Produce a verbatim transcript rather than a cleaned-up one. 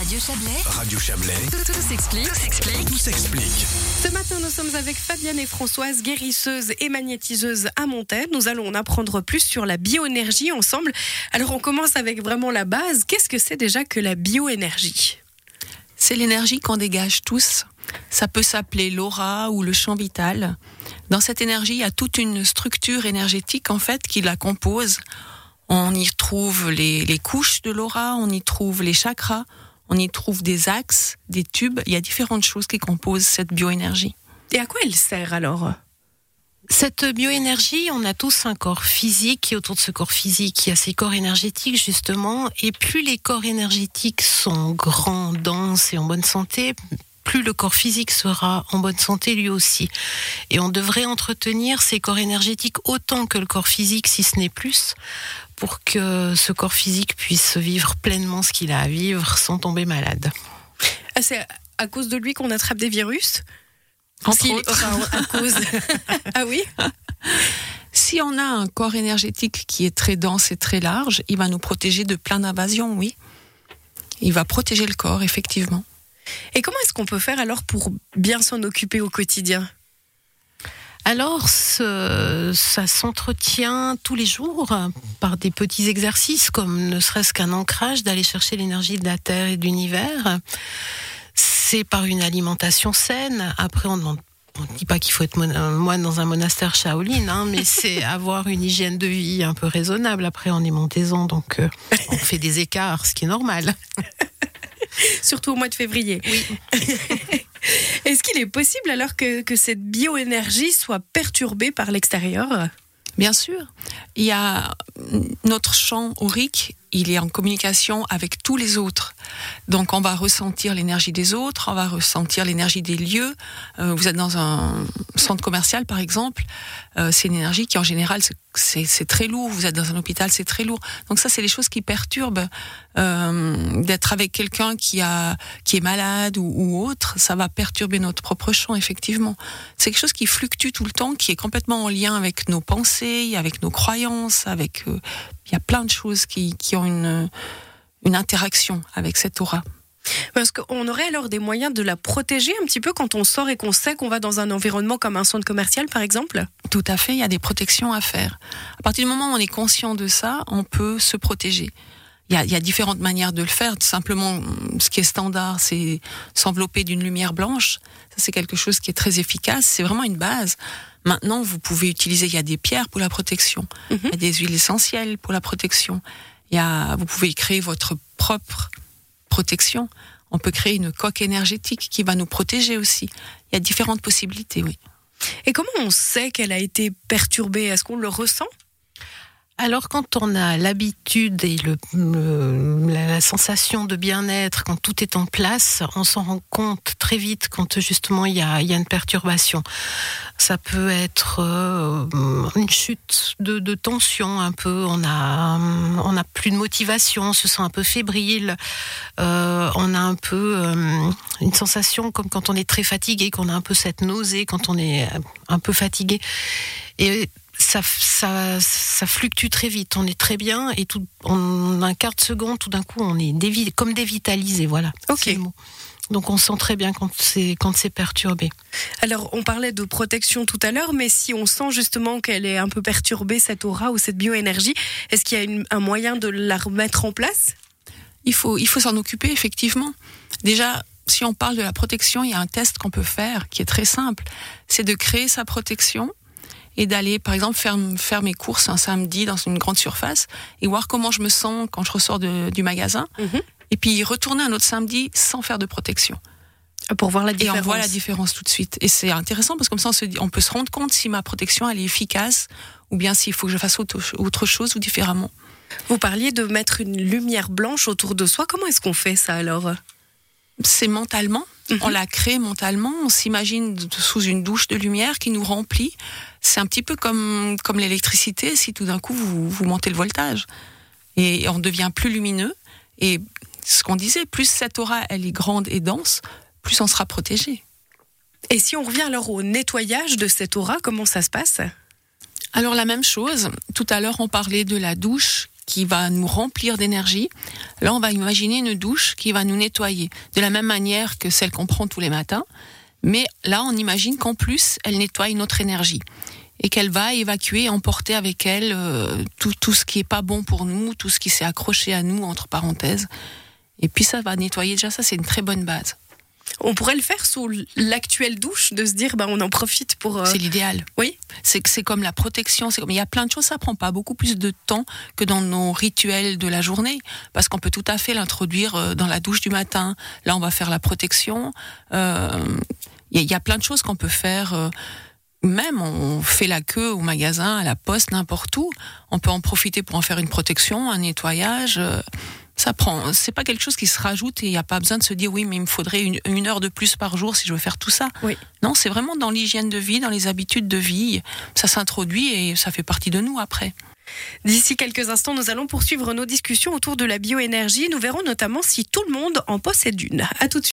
Radio Chablais. Radio Chablais. Tout, tout s'explique. Tout s'explique. Tout s'explique. Ce matin, nous sommes avec Fabienne et Françoise, guérisseuse et magnétiseuse à Montaix. Nous allons en apprendre plus sur la bioénergie ensemble. Alors, on commence avec vraiment la base. Qu'est-ce que c'est déjà que la bioénergie ? C'est l'énergie qu'on dégage tous. Ça peut s'appeler l'aura ou le champ vital. Dans cette énergie, il y a toute une structure énergétique en fait qui la compose. On y trouve les, les couches de l'aura, on y trouve les chakras, on y trouve des axes, des tubes. Il y a différentes choses qui composent cette bioénergie. Et à quoi elle sert alors ? Cette bioénergie, on a tous un corps physique et autour de ce corps physique, il y a ces corps énergétiques justement. Et plus les corps énergétiques sont grands, denses et en bonne santé, plus le corps physique sera en bonne santé lui aussi. Et on devrait entretenir ces corps énergétiques autant que le corps physique, si ce n'est plus, pour que ce corps physique puisse vivre pleinement ce qu'il a à vivre sans tomber malade. Ah, c'est à cause de lui qu'on attrape des virus ? Entre Si, autres. enfin, à cause. Ah oui ? Si on a un corps énergétique qui est très dense et très large, il va nous protéger de plein d'invasions, oui. Il va protéger le corps, effectivement. Et comment est-ce qu'on peut faire alors pour bien s'en occuper au quotidien ? Alors, ce, ça s'entretient tous les jours par des petits exercices, comme ne serait-ce qu'un ancrage, d'aller chercher l'énergie de la Terre et de l'univers. C'est par une alimentation saine. Après, on ne dit pas qu'il faut être moine dans un monastère Shaolin, hein, mais c'est avoir une hygiène de vie un peu raisonnable. Après, on est montaison, donc euh, on fait des écarts, ce qui est normal. Surtout au mois de février. Oui. Est-ce qu'il est possible alors que, que cette bioénergie soit perturbée par l'extérieur ? Bien sûr. Il y a notre champ aurique, il est en communication avec tous les autres. Donc on va ressentir l'énergie des autres, on va ressentir l'énergie des lieux. Euh, vous êtes dans un centre commercial par exemple, euh, c'est une énergie qui en général c'est, c'est, c'est très lourd. Vous êtes dans un hôpital, c'est très lourd. Donc ça c'est les choses qui perturbent. Euh, d'être avec quelqu'un qui a qui est malade ou, ou autre, ça va perturber notre propre champ effectivement. C'est quelque chose qui fluctue tout le temps, qui est complètement en lien avec nos pensées, avec nos croyances, avec euh, il y a plein de choses qui, qui ont une, une interaction avec cette aura. Parce qu'on aurait alors des moyens de la protéger un petit peu quand on sort et qu'on sait qu'on va dans un environnement comme un centre commercial, par exemple ? Tout à fait, il y a des protections à faire. À partir du moment où on est conscient de ça, on peut se protéger. Il y a, il y a différentes manières de le faire. Tout simplement, ce qui est standard, c'est s'envelopper d'une lumière blanche. Ça, c'est quelque chose qui est très efficace. C'est vraiment une base. Maintenant, vous pouvez utiliser, il y a des pierres pour la protection. Mm-hmm. Il y a des huiles essentielles pour la protection. Il y a, vous pouvez créer votre propre protection. On peut créer une coque énergétique qui va nous protéger aussi. Il y a différentes possibilités, oui. Et comment on sait qu'elle a été perturbée ? Est-ce qu'on le ressent ? Alors quand on a l'habitude et le, le, la, la sensation de bien-être, quand tout est en place, on s'en rend compte très vite quand justement il y a, il y a une perturbation. Ça peut être euh, une chute de, de tension un peu, on a, on a plus de motivation, on se sent un peu fébrile, euh, on a un peu euh, une sensation comme quand on est très fatigué, qu'on a un peu cette nausée quand on est un peu fatigué. Et Ça, ça, ça fluctue très vite. On est très bien et tout, en un quart de seconde, tout d'un coup, on est dévi- comme dévitalisé. Voilà. Ok. C'est le mot. Donc, on sent très bien quand c'est, quand c'est perturbé. Alors, on parlait de protection tout à l'heure, mais si on sent justement qu'elle est un peu perturbée, cette aura ou cette bioénergie, est-ce qu'il y a une, un moyen de la remettre en place ? Il faut, il faut s'en occuper, effectivement. Déjà, si on parle de la protection, il y a un test qu'on peut faire qui est très simple. C'est de créer sa protection et d'aller, par exemple, faire, faire mes courses un samedi dans une grande surface et voir comment je me sens quand je ressors de, du magasin. Mmh. Et puis retourner un autre samedi sans faire de protection. Pour voir la différence. Et on voit la différence tout de suite. Et c'est intéressant parce que comme ça, on, se dit, on peut se rendre compte si ma protection elle est efficace ou bien s'il faut que je fasse autre, autre chose ou différemment. Vous parliez de mettre une lumière blanche autour de soi. Comment est-ce qu'on fait ça alors ? C'est mentalement. Mm-hmm. On la crée mentalement. On s'imagine sous une douche de lumière qui nous remplit. C'est un petit peu comme, comme l'électricité, si tout d'un coup vous, vous montez le voltage. Et on devient plus lumineux. Et ce qu'on disait, plus cette aura elle est grande et dense, plus on sera protégé. Et si on revient alors au nettoyage de cette aura, comment ça se passe ? Alors la même chose. Tout à l'heure, on parlait de la douche qui va nous remplir d'énergie. Là, on va imaginer une douche qui va nous nettoyer de la même manière que celle qu'on prend tous les matins. Mais là, on imagine qu'en plus, elle nettoie notre énergie et qu'elle va évacuer, emporter avec elle euh, tout, tout ce qui est pas bon pour nous, tout ce qui s'est accroché à nous, entre parenthèses. Et puis ça va nettoyer. Déjà, ça, c'est une très bonne base. On pourrait le faire sous l'actuelle douche, de se dire bah, on en profite pour... Euh... C'est l'idéal. Oui. C'est, c'est comme la protection. C'est comme... Il y a plein de choses, ça prend pas beaucoup plus de temps que dans nos rituels de la journée. Parce qu'on peut tout à fait l'introduire dans la douche du matin. Là, on va faire la protection. Euh... Il y a plein de choses qu'on peut faire. Euh... Même on fait la queue au magasin, à la poste, n'importe où. On peut en profiter pour en faire une protection, un nettoyage. Ça prend. C'est pas quelque chose qui se rajoute et il n'y a pas besoin de se dire oui, mais il me faudrait une, une heure de plus par jour si je veux faire tout ça. Oui. Non, c'est vraiment dans l'hygiène de vie, dans les habitudes de vie. Ça s'introduit et ça fait partie de nous après. D'ici quelques instants, nous allons poursuivre nos discussions autour de la bioénergie. Nous verrons notamment si tout le monde en possède une. À tout de suite.